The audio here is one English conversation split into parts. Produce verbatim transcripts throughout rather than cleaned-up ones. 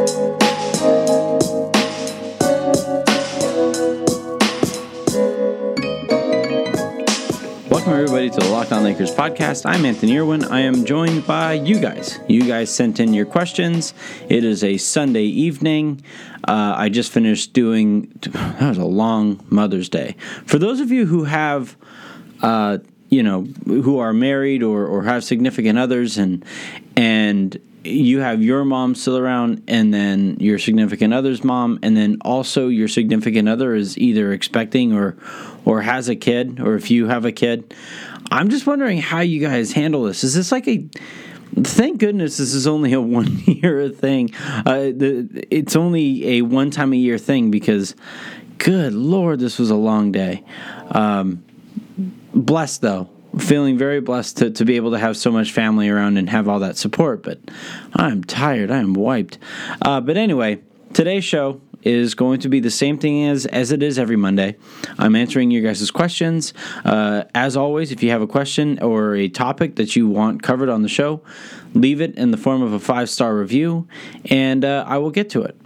Welcome, everybody, to the Locked On Lakers podcast. I'm Anthony Irwin. I am joined by you guys. You guys sent in your questions. It is a Sunday evening. Uh, I just finished doing, that was a long Mother's Day. For those of you who have, uh, you know, who are married or, or have significant others, and and you have your mom still around, and then your significant other's mom, and then also your significant other is either expecting or or has a kid, or if you have a kid, I'm just wondering how you guys handle this. Is this like a, thank goodness this is only a one-year thing. Uh, the, it's only a one-time-a-year thing because, good Lord, this was a long day. Um, blessed, though. Feeling very blessed to, to be able to have so much family around and have all that support, but I'm tired. I am wiped. Uh, but anyway, today's show is going to be the same thing as, as it is every Monday. I'm answering your guys' questions. Uh, as always, if you have a question or a topic that you want covered on the show, leave it in the form of a five-star review, and uh, I will get to it.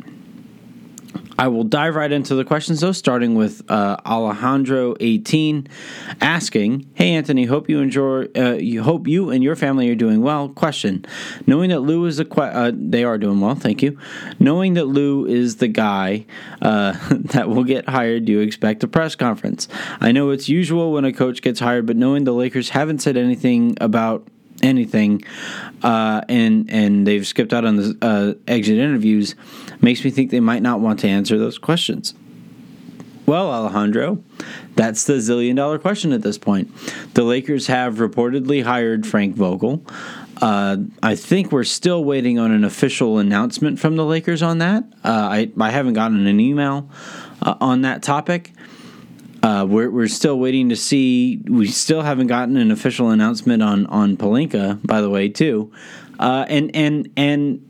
I will dive right into the questions, though, starting with uh, Alejandro eighteen asking, "Hey Anthony, hope you enjoy. Uh, you hope you and your family are doing well. Question: Knowing that Lou is the que- uh, they are doing well, thank you. Knowing that Lou is the guy uh, that will get hired, do you expect a press conference? I know it's usual when a coach gets hired, but knowing the Lakers haven't said anything about anything, uh, and and they've skipped out on the uh, exit interviews, makes me think they might not want to answer those questions." Well, Alejandro, that's the zillion dollar question at this point. The Lakers have reportedly hired Frank Vogel. Uh, I think we're still waiting on an official announcement from the Lakers on that. Uh, I I haven't gotten an email uh, on that topic. Uh, we're we're still waiting to see. We still haven't gotten an official announcement on, on Pelinka, by the way, too. Uh, and and and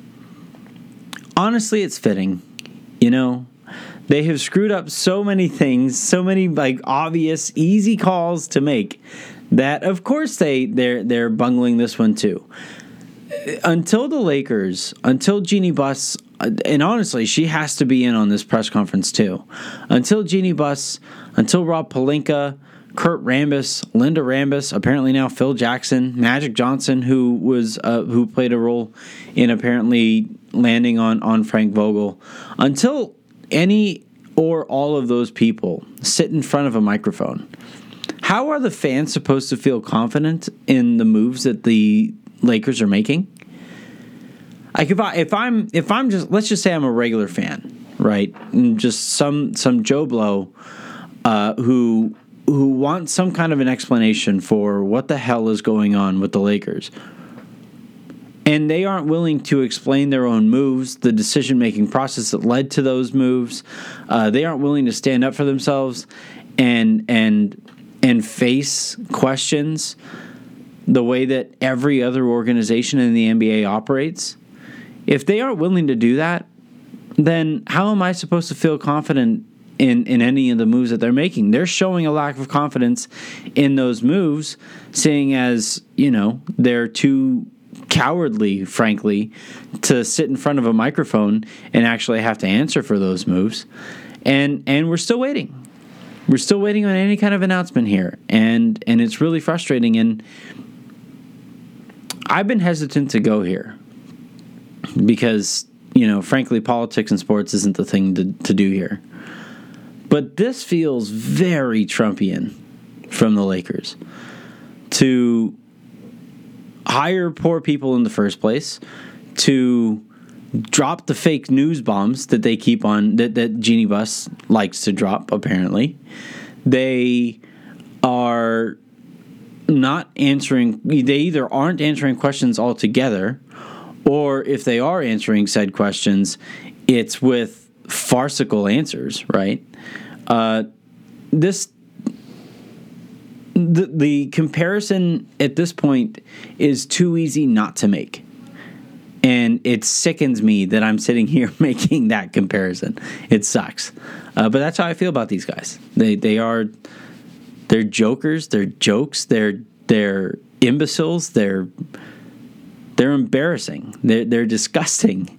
honestly, it's fitting. You know, they have screwed up so many things, so many like obvious, easy calls to make, that of course they they're they're bungling this one too. Until the Lakers, until Jeanie Buss, and honestly, she has to be in on this press conference too. Until Jeanie Buss, until Rob Pelinka, Kurt Rambis, Linda Rambis, apparently now Phil Jackson, Magic Johnson, who was uh, who played a role in apparently landing on, on Frank Vogel. Until any or all of those people sit in front of a microphone, how are the fans supposed to feel confident in the moves that the Lakers are making? Like if I if I'm if I'm just let's just say I'm a regular fan, right? And just some some Joe Blow uh, who who wants some kind of an explanation for what the hell is going on with the Lakers. And they aren't willing to explain their own moves, the decision-making process that led to those moves. Uh, they aren't willing to stand up for themselves and and and face questions the way that every other organization in the N B A operates. If they aren't willing to do that, then how am I supposed to feel confident in, in any of the moves that they're making? They're showing a lack of confidence in those moves, seeing as, you know, they're too cowardly, frankly, to sit in front of a microphone and actually have to answer for those moves. And and we're still waiting. We're still waiting on any kind of announcement here. And and it's really frustrating. And I've been hesitant to go here because, you know, frankly, politics and sports isn't the thing to, to do here. But this feels very Trumpian from the Lakers to hire poor people in the first place, to drop the fake news bombs that they keep on, that, that Jeanie Buss likes to drop, apparently. They are not answering, they either aren't answering questions altogether, or if they are answering said questions, it's with farcical answers, right? Uh, this the the comparison at this point is too easy not to make. And it sickens me that I'm sitting here making that comparison. It sucks. Uh, but that's how I feel about these guys. They they are they're jokers, they're jokes, they're they're imbeciles, they're they're embarrassing. They're they're disgusting.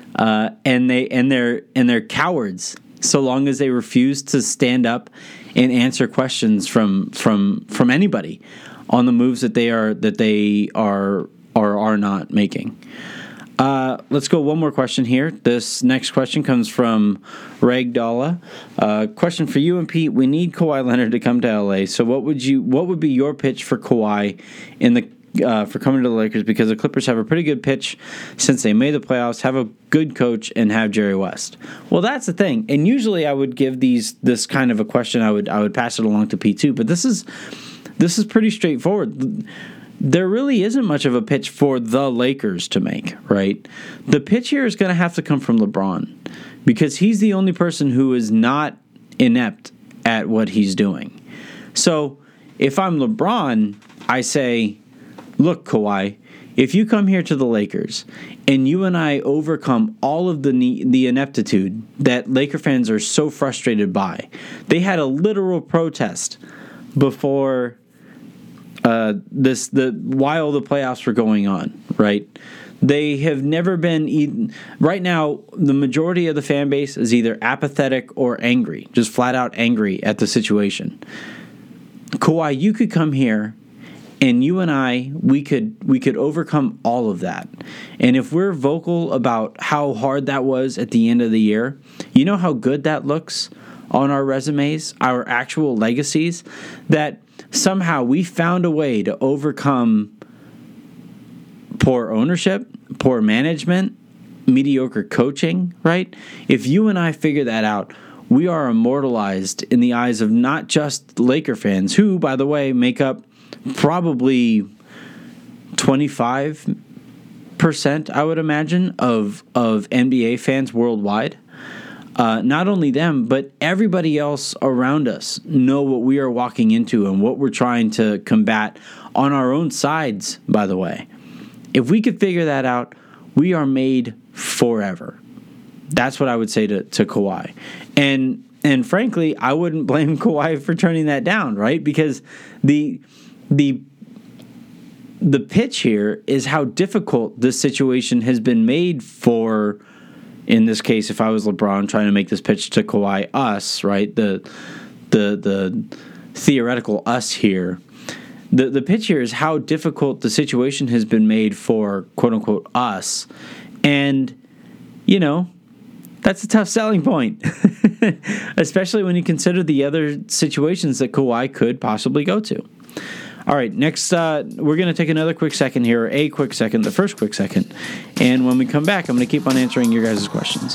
uh, and they and they're and they're cowards so long as they refuse to stand up and answer questions from from from anybody on the moves that they are that they are or are not making. Uh, let's go one more question here. This next question comes from Ragdala. Uh, question for you and Pete. We need Kawhi Leonard to come to L A. So what would you what would be your pitch for Kawhi in the uh, for coming to the Lakers? Because the Clippers have a pretty good pitch since they made the playoffs, have a good coach, and have Jerry West. Well, that's the thing. And usually I would give these this kind of a question. I would I would pass it along to Pete too. But this is this is pretty straightforward. There really isn't much of a pitch for the Lakers to make, right? The pitch here is going to have to come from LeBron because he's the only person who is not inept at what he's doing. So if I'm LeBron, I say, look, Kawhi, if you come here to the Lakers and you and I overcome all of the the ineptitude that Laker fans are so frustrated by, they had a literal protest before Uh, this the while the playoffs were going on, right? They have never been eaten. Right now, the majority of the fan base is either apathetic or angry, just flat out angry at the situation. Kawhi, you could come here, and you and I, we could we could overcome all of that. And if we're vocal about how hard that was at the end of the year, you know how good that looks on our resumes, our actual legacies, that somehow we found a way to overcome poor ownership, poor management, mediocre coaching, right? If you and I figure that out, we are immortalized in the eyes of not just Laker fans, who, by the way, make up probably twenty-five percent, I would imagine, of, of N B A fans worldwide. Uh, not only them, but everybody else around us know what we are walking into and what we're trying to combat on our own sides, by the way. If we could figure that out, we are made forever. That's what I would say to, to Kawhi. And and frankly, I wouldn't blame Kawhi for turning that down, right? Because the the the pitch here is how difficult this situation has been made for. In this case, if I was LeBron trying to make this pitch to Kawhi, us, right, the the the theoretical us here, the the pitch here is how difficult the situation has been made for quote unquote us, and you know that's a tough selling point, especially when you consider the other situations that Kawhi could possibly go to. All right, next, uh, we're going to take another quick second here, a quick second, the first quick second. And when we come back, I'm going to keep on answering your guys' questions.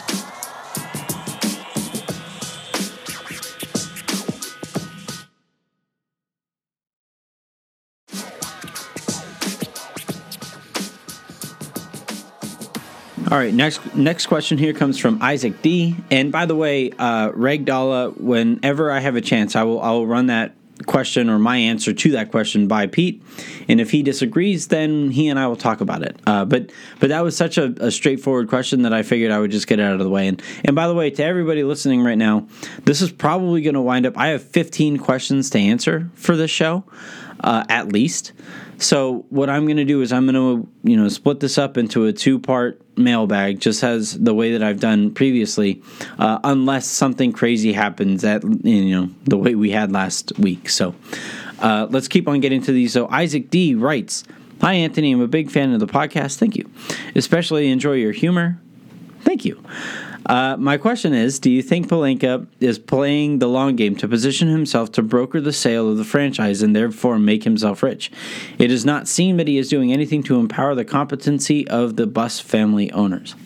All right, next next question here comes from Isaac D. And by the way, uh, Ragdala, whenever I have a chance, I will I will run that question or my answer to that question by Pete, and if he disagrees, then he and I will talk about it. Uh, but but that was such a, a straightforward question that I figured I would just get it out of the way. And and by the way, to everybody listening right now, this is probably going to wind up. I have fifteen questions to answer for this show, uh, at least. So what I'm going to do is I'm going to you know split this up into a two-part mailbag, just as the way that I've done previously, uh, unless something crazy happens at you know the way we had last week. So uh, let's keep on getting to these. So Isaac D writes, "Hi Anthony, I'm a big fan of the podcast. Thank you. Especially enjoy your humor. Thank you. Uh, my question is, do you think Pelinka is playing the long game to position himself to broker the sale of the franchise and therefore make himself rich? It does not seem that he is doing anything to empower the competency of the Buss family owners."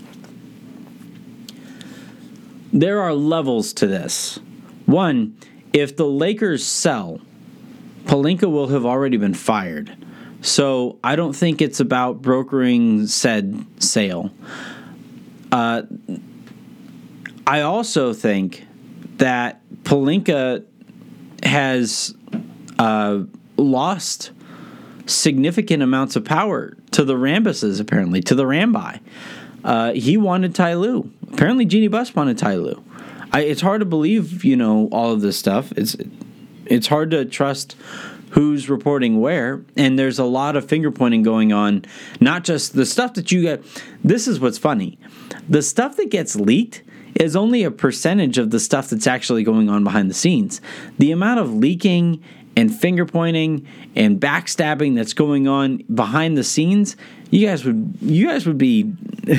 There are levels to this. One, if the Lakers sell, Pelinka will have already been fired. So I don't think it's about brokering said sale. Uh... I also think that Pelinka has uh, lost significant amounts of power to the Rambuses, apparently, to the Rambi. Uh, he wanted Ty Lue. Apparently, Jeannie Buss wanted Ty Lue. I, it's hard to believe, you know, all of this stuff. It's it's hard to trust who's reporting where, and there's a lot of finger pointing going on. Not just the stuff that you get. This is what's funny. The stuff that gets leaked is only a percentage of the stuff that's actually going on behind the scenes. The amount of leaking and finger pointing and backstabbing that's going on behind the scenes, you guys would you guys would be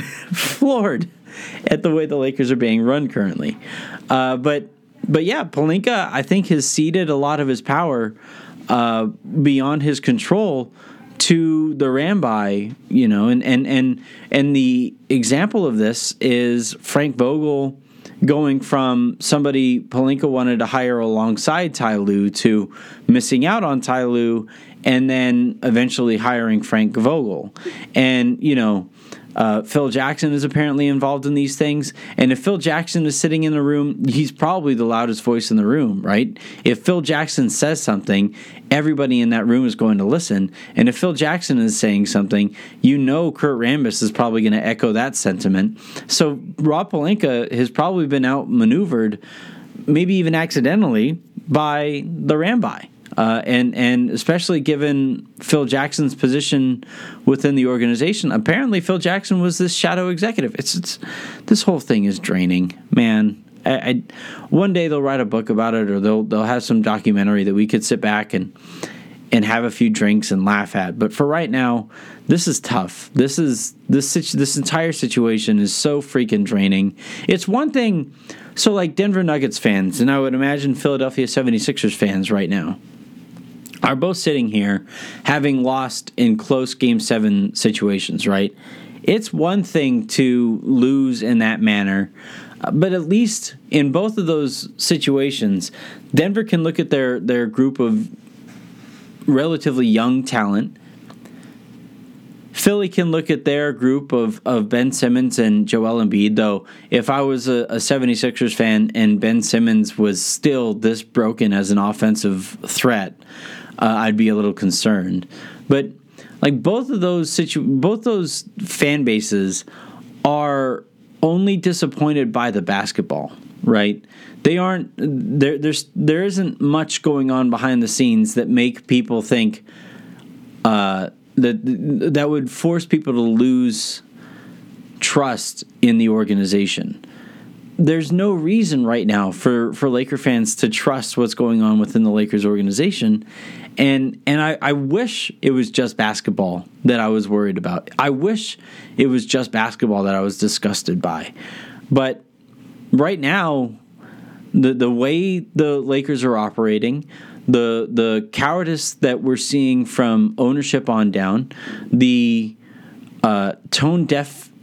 floored at the way the Lakers are being run currently. Uh, but but yeah, Pelinka, I think, has ceded a lot of his power uh, beyond his control to the Ramby, you know, and, and, and, and the example of this is Frank Vogel going from somebody Pelinka wanted to hire alongside Ty Lue to missing out on Ty Lue and then eventually hiring Frank Vogel. And, you know, Uh, Phil Jackson is apparently involved in these things. And if Phil Jackson is sitting in the room, he's probably the loudest voice in the room, right? If Phil Jackson says something, everybody in that room is going to listen. And if Phil Jackson is saying something, you know Kurt Rambis is probably going to echo that sentiment. So Rob Pelinka has probably been outmaneuvered, maybe even accidentally, by the Ramby. Uh, and and especially given Phil Jackson's position within the organization, apparently Phil Jackson was this shadow executive. It's, it's this whole thing is draining, man. I, I one day they'll write a book about it, or they'll they'll have some documentary that we could sit back and and have a few drinks and laugh at. But for right now, this is tough. This is this this entire situation is so freaking draining. It's one thing. So like Denver Nuggets fans, and I would imagine Philadelphia seventy-sixers fans right now, are both sitting here having lost in close Game seven situations, right? It's one thing to lose in that manner, but at least in both of those situations, Denver can look at their, their group of relatively young talent. Philly can look at their group of, of Ben Simmons and Joel Embiid, though if I was a, a seventy-sixers fan and Ben Simmons was still this broken as an offensive threat, Uh, I'd be a little concerned. But like both of those situ- both those fan bases are only disappointed by the basketball, right? They aren't there. There's there isn't much going on behind the scenes that make people think uh, that that would force people to lose trust in the organization. There's no reason right now for, for Laker fans to trust what's going on within the Lakers organization. And and I, I wish it was just basketball that I was worried about. I wish it was just basketball that I was disgusted by. But right now, the the way the Lakers are operating, the the cowardice that we're seeing from ownership on down, the uh, tone-deaf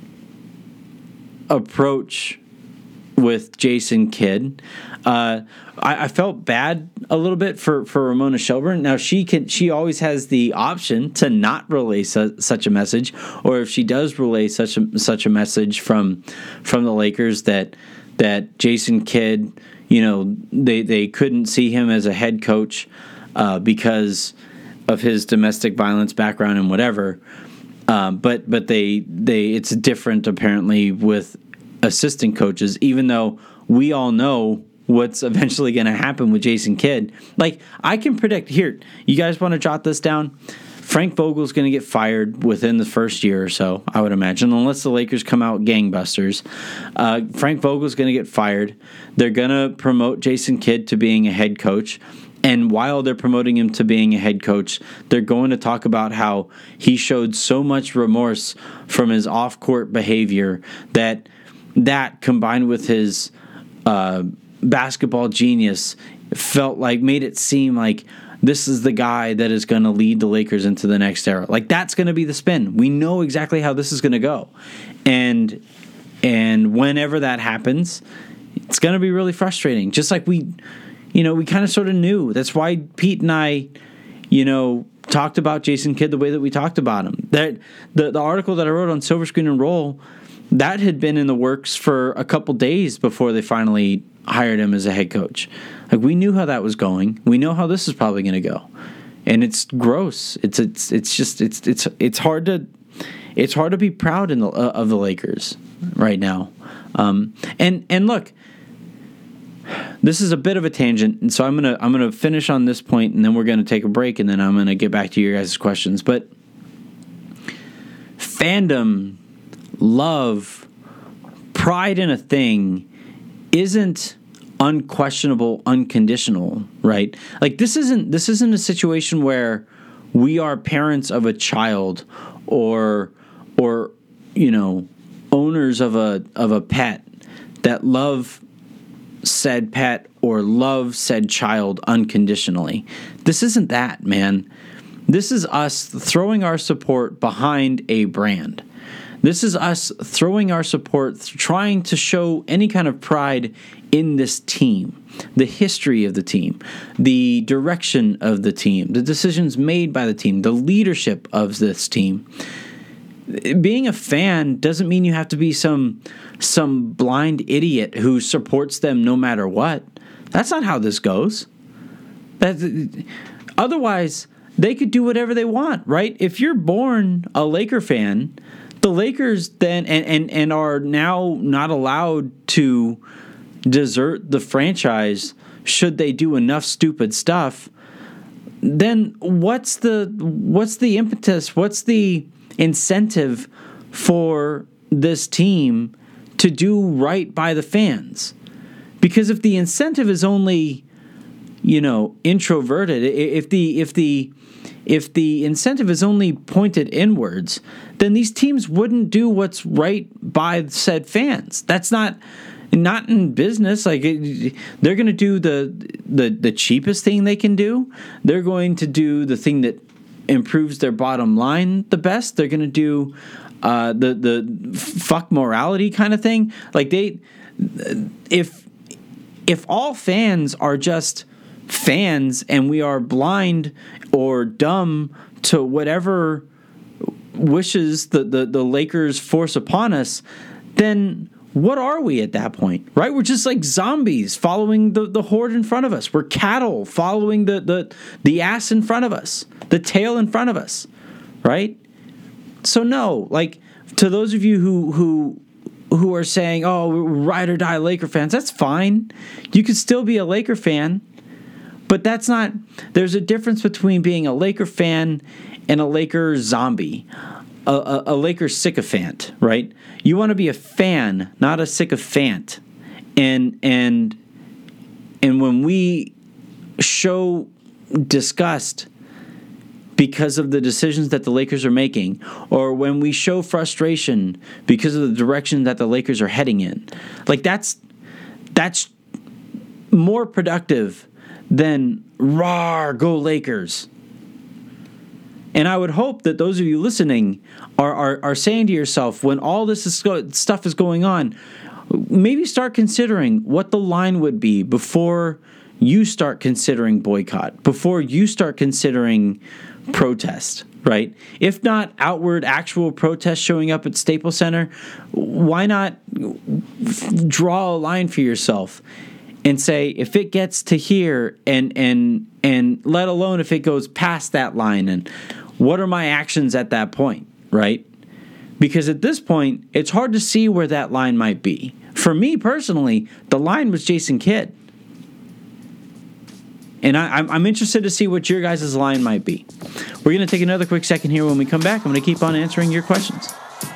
approach with Jason Kidd. Uh, I, I felt bad a little bit for, for Ramona Shelburne. Now, she can she always has the option to not relay su- such a message, or if she does relay such a such a message from from the Lakers that that Jason Kidd, you know, they, they couldn't see him as a head coach uh, because of his domestic violence background and whatever. Um, but but they they it's different apparently with assistant coaches, even though we all know what's eventually going to happen with Jason Kidd. Like, I can predict, here, you guys want to jot this down? Frank Vogel's going to get fired within the first year or so, I would imagine, unless the Lakers come out gangbusters. Uh, Frank Vogel's going to get fired. They're going to promote Jason Kidd to being a head coach. And while they're promoting him to being a head coach, they're going to talk about how he showed so much remorse from his off-court behavior that that combined with his uh, basketball genius felt like made it seem like this is the guy that is going to lead the Lakers into the next era. Like, that's going to be the spin. We know exactly how this is going to go. And and whenever that happens, it's going to be really frustrating. Just like we, you know, we kind of sort of knew. That's why Pete and I, you know, talked about Jason Kidd the way that we talked about him. That the, the article that I wrote on Silver Screen and Roll, that had been in the works for a couple days before they finally hired him as a head coach. Like, we knew how that was going. We know how this is probably going to go, and it's gross. It's it's it's just it's it's it's hard to it's hard to be proud in the, uh, of the Lakers right now. Um, and and look, this is a bit of a tangent, and so I'm gonna I'm gonna finish on this point, and then we're gonna take a break, and then I'm gonna get back to your guys' questions. But fandom, love, pride in a thing isn't unquestionable, unconditional, right? Like this isn't this isn't a situation where we are parents of a child or or you know owners of a of a pet that love said pet or love said child unconditionally. This isn't that, man. This is us throwing our support behind a brand. This is us throwing our support, trying to show any kind of pride in this team, the history of the team, the direction of the team, the decisions made by the team, the leadership of this team. Being a fan doesn't mean you have to be some some blind idiot who supports them no matter what. That's not how this goes. That, otherwise, they could do whatever they want, right? If you're born a Laker fan, the Lakers then and, and, and are now not allowed to desert the franchise should they do enough stupid stuff, then what's the what's the impetus? What's the incentive for this team to do right by the fans? Because if the incentive is only, you know, introverted, if the if the if the incentive is only pointed inwards, then these teams wouldn't do what's right by said fans. That's not not in business. Like it, they're going to do the, the the cheapest thing they can do. They're going to do the thing that improves their bottom line the best. They're going to do uh, the the fuck morality kind of thing. Like they, if if all fans are just fans and we are blind or dumb to whatever wishes the, the, the Lakers force upon us, then what are we at that point, right? We're just like zombies following the, the horde in front of us. We're cattle following the, the, the ass in front of us, the tail in front of us, right? So no, like to those of you who who who are saying, oh, we're ride or die Laker fans, that's fine. You could still be a Laker fan, but that's not, there's a difference between being a Laker fan and a Laker zombie, a, a, a Laker sycophant, right? You want to be a fan, not a sycophant. And and and when we show disgust because of the decisions that the Lakers are making, or when we show frustration because of the direction that the Lakers are heading in, like that's that's more productive than "Rawr, go Lakers." And I would hope that those of you listening are are, are saying to yourself, when all this is go- stuff is going on, maybe start considering what the line would be before you start considering boycott, before you start considering protest, right? If not outward, actual protest showing up at Staples Center, why not draw a line for yourself and say, if it gets to here, and and and let alone if it goes past that line, and what are my actions at that point, right? Because at this point, it's hard to see where that line might be. For me personally, the line was Jason Kidd. And I, I'm, I'm interested to see what your guys' line might be. We're going to take another quick second here. When we come back, I'm going to keep on answering your questions.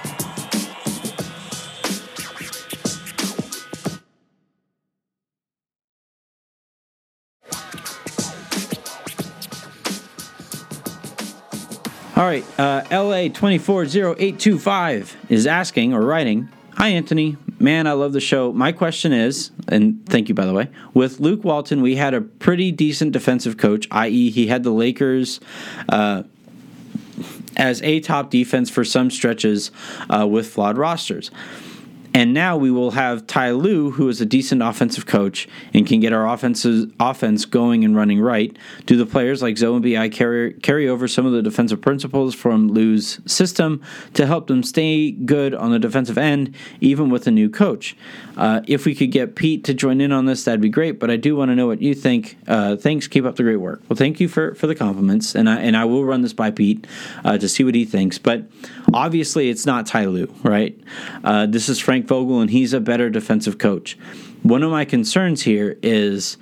All right, uh, L A two four zero eight two five is asking or writing, "Hi, Anthony. Man, I love the show. My question is," and thank you, by the way, "with Luke Walton, we had a pretty decent defensive coach, that is he had the Lakers uh, as a top defense for some stretches uh, with flawed rosters. And now we will have Ty Lue, who is a decent offensive coach and can get our offenses, offense going and running right. Do the players like Zoe and B I carry, carry over some of the defensive principles from Lue's system to help them stay good on the defensive end, even with a new coach? Uh, if we could get Pete to join in on this, that'd be great, but I do want to know what you think. Uh, thanks. Keep up the great work." Well, thank you for, for the compliments, and I, and I will run this by Pete uh, to see what he thinks. But obviously, it's not Ty Lue, right? Uh, this is Frank Vogel, and he's a better defensive coach. one of my concerns here is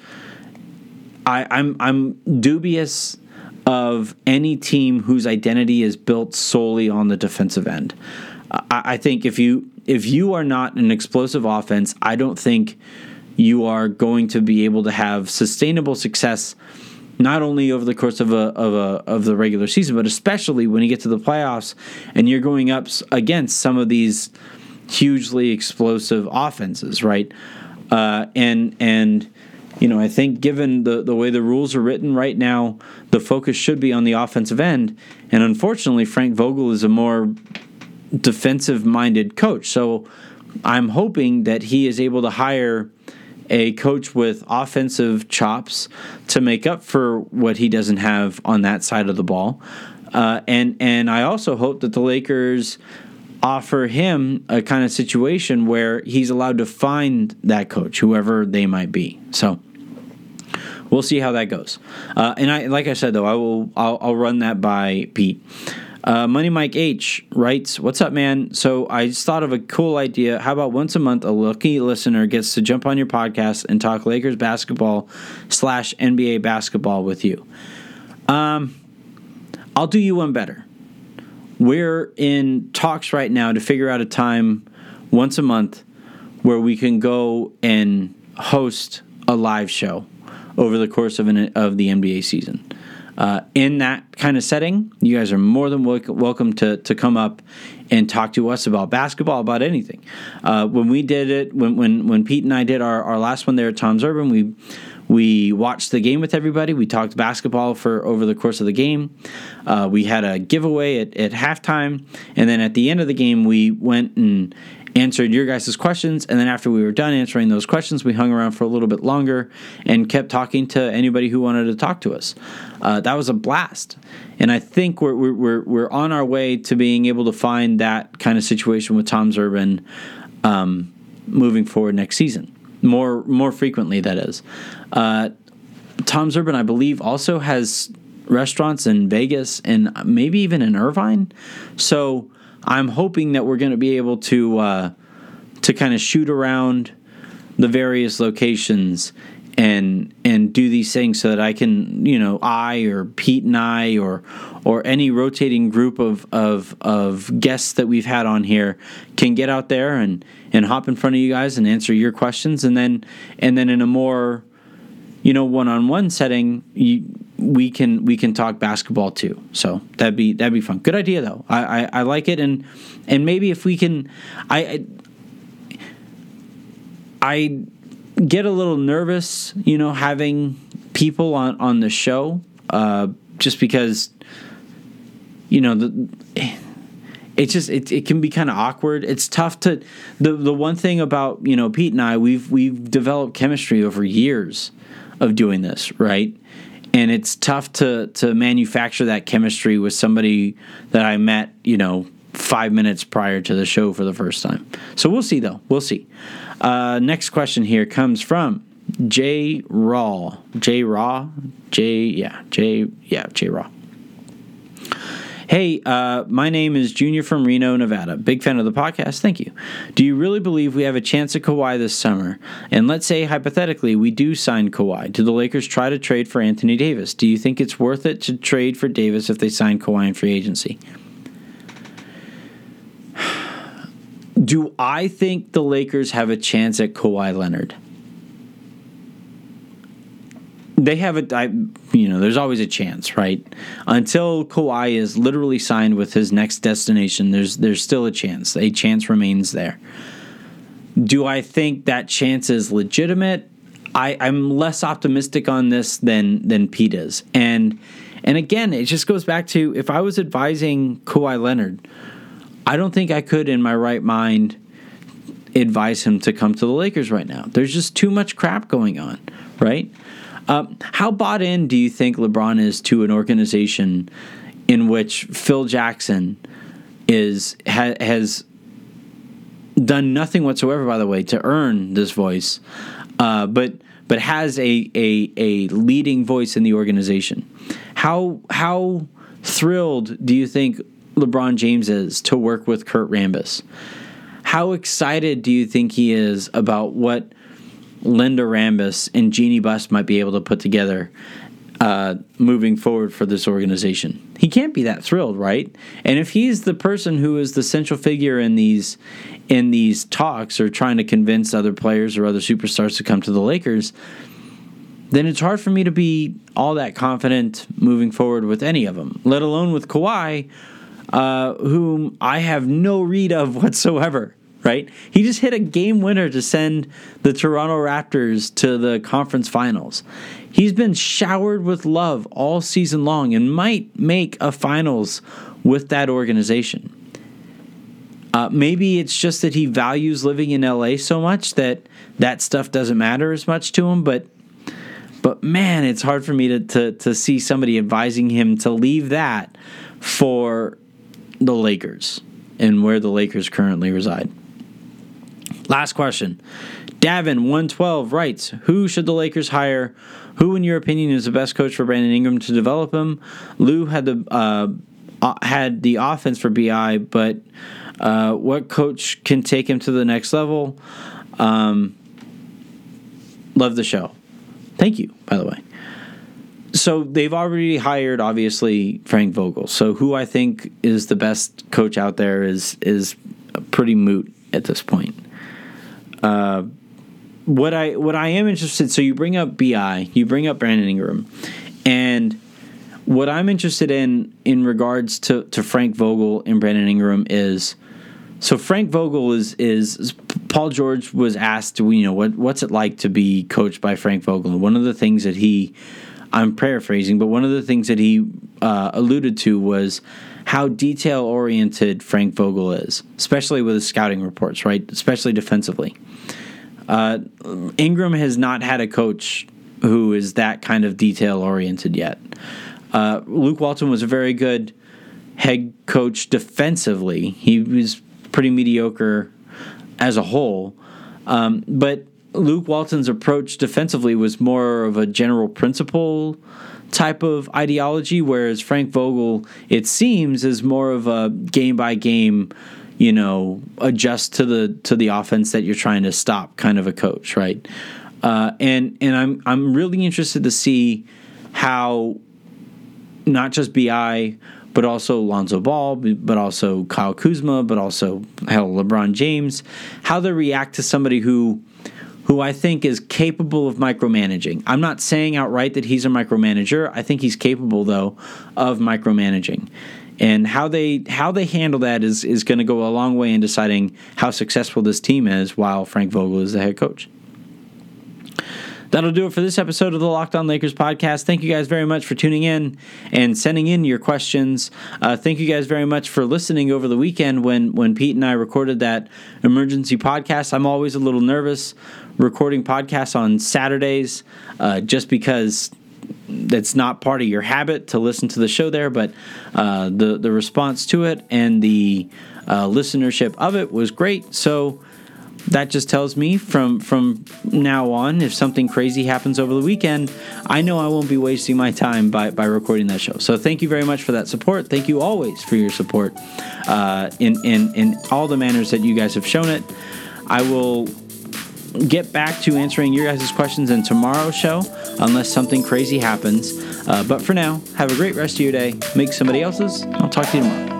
I, I'm I'm dubious of any team whose identity is built solely on the defensive end. I, I think if you if you are not an explosive offense, I don't think you are going to be able to have sustainable success, not only over the course of a of a of the regular season, but especially when you get to the playoffs and you're going up against some of these hugely explosive offenses, right? Uh, and and you know, I think given the, the way the rules are written right now, the focus should be on the offensive end. And unfortunately, Frank Vogel is a more defensive-minded coach. So I'm hoping that he is able to hire a coach with offensive chops to make up for what he doesn't have on that side of the ball. Uh, and and I also hope that the Lakers offer him a kind of situation where he's allowed to find that coach, whoever they might be. So we'll see how that goes. Uh, and I, like I said, though, I will I'll, I'll run that by Pete. Uh, Money Mike H writes, "What's up, man? So I just thought of a cool idea. How about once a month, a lucky listener gets to jump on your podcast and talk Lakers basketball slash N B A basketball with you? Um, I'll do you one better. We're in talks right now to figure out a time once a month where we can go and host a live show over the course of an, of the N B A season. Uh, in that kind of setting, you guys are more than wel- welcome to to come up and talk to us about basketball, about anything. Uh, when we did it, when when when Pete and I did our, our last one there at Tom's Urban, we we watched the game with everybody. We talked basketball for over the course of the game. Uh, we had a giveaway at, at halftime, and then at the end of the game, we went and answered your guys' questions, and then after we were done answering those questions, we hung around for a little bit longer and kept talking to anybody who wanted to talk to us. Uh, that was a blast, and I think we're we're we're on our way to being able to find that kind of situation with Tom's Urban um, moving forward next season, more more frequently. That is, uh, Tom's Urban, I believe, also has restaurants in Vegas and maybe even in Irvine, so I'm hoping that we're going to be able to uh, to kind of shoot around the various locations and and do these things so that I can, you know, I or Pete and I or or any rotating group of of, of guests that we've had on here can get out there and, and hop in front of you guys and answer your questions, and then and then in a more, you know, one-on-one setting, you, we can we can talk basketball too. So that'd be that'd be fun. Good idea though. I, I, I like it, and and maybe if we can, I, I I get a little nervous, you know, having people on, on the show, uh, just because, you know, the it's just it it can be kind of awkward. It's tough to the the one thing about, you know, Pete and I, we've we've developed chemistry over years of doing this, right? And it's tough to to manufacture that chemistry with somebody that I met, you know, five minutes prior to the show for the first time. So we'll see, though. We'll see. Uh, next question here comes from J Raw. J Raw? J, yeah, J, yeah, J Raw. Hey, uh, my name is Junior from Reno, Nevada. Big fan of the podcast. Thank you. Do you really believe we have a chance at Kawhi this summer? And let's say, hypothetically, we do sign Kawhi. Do the Lakers try to trade for Anthony Davis? Do you think it's worth it to trade for Davis if they sign Kawhi in free agency? Do I think the Lakers have a chance at Kawhi Leonard? They have a, I, you know, there's always a chance, right? Until Kawhi is literally signed with his next destination, there's there's still a chance. A chance remains there. Do I think that chance is legitimate? I, I'm less optimistic on this than than Pete is. And and again, it just goes back to, if I was advising Kawhi Leonard, I don't think I could in my right mind advise him to come to the Lakers right now. There's just too much crap going on, right? Um, how bought in do you think LeBron is to an organization in which Phil Jackson is ha, has done nothing whatsoever, by the way, to earn this voice, uh, but but has a, a a leading voice in the organization? How how thrilled do you think LeBron James is to work with Kurt Rambis? How excited do you think he is about what Linda Rambis and Jeannie Buss might be able to put together uh, moving forward for this organization. He can't be that thrilled, right? And if he's the person who is the central figure in these in these talks or trying to convince other players or other superstars to come to the Lakers, then it's hard for me to be all that confident moving forward with any of them, let alone with Kawhi, uh, whom I have no read of whatsoever. Right? He just hit a game winner to send the Toronto Raptors to the conference finals. He's been showered with love all season long and might make a finals with that organization. Uh, maybe it's just that he values living in L A so much that that stuff doesn't matter as much to him. But, but man, it's hard for me to, to, to see somebody advising him to leave that for the Lakers and where the Lakers currently reside. Last question. Davin one twelve writes, who should the Lakers hire? Who, in your opinion, is the best coach for Brandon Ingram to develop him? Lou had the uh, had the offense for B I, but uh, what coach can take him to the next level? Um, love the show. Thank you, by the way. So they've already hired, obviously, Frank Vogel. So who I think is the best coach out there is is pretty moot at this point. Uh, what I what I am interested, so you bring up B I, you bring up Brandon Ingram, and what I'm interested in in regards to, to Frank Vogel and Brandon Ingram is, so Frank Vogel is is Paul George was asked, you know, what what's it like to be coached by Frank Vogel? And one of the things that he, I'm paraphrasing, but one of the things that he uh, alluded to was how detail-oriented Frank Vogel is, especially with his scouting reports, right? Especially defensively. Uh, Ingram has not had a coach who is that kind of detail-oriented yet. Uh, Luke Walton was a very good head coach defensively. He was pretty mediocre as a whole. Um, but Luke Walton's approach defensively was more of a general principle type of ideology, whereas Frank Vogel, it seems, is more of a game by game, you know, adjust to the to the offense that you're trying to stop kind of a coach, right? Uh, and and I'm I'm really interested to see how not just B I, but also Lonzo Ball, but also Kyle Kuzma, but also hell LeBron James, how they react to somebody who. who I think is capable of micromanaging. I'm not saying outright that he's a micromanager. I think he's capable, though, of micromanaging. And how they how they handle that is, is going to go a long way in deciding how successful this team is while Frank Vogel is the head coach. That'll do it for this episode of the Locked On Lakers podcast. Thank you guys very much for tuning in and sending in your questions. Uh, thank you guys very much for listening over the weekend when, when Pete and I recorded that emergency podcast. I'm always a little nervous recording podcasts on Saturdays uh, just because that's not part of your habit to listen to the show there, but uh, the, the response to it and the uh, listenership of it was great. So that just tells me from from now on, if something crazy happens over the weekend, I know I won't be wasting my time by, by recording that show. So thank you very much for that support. Thank you always for your support uh, in, in, in all the manners that you guys have shown it. I will get back to answering your guys' questions in tomorrow's show, unless something crazy happens. Uh, but for now, have a great rest of your day. Make somebody else's. I'll talk to you tomorrow.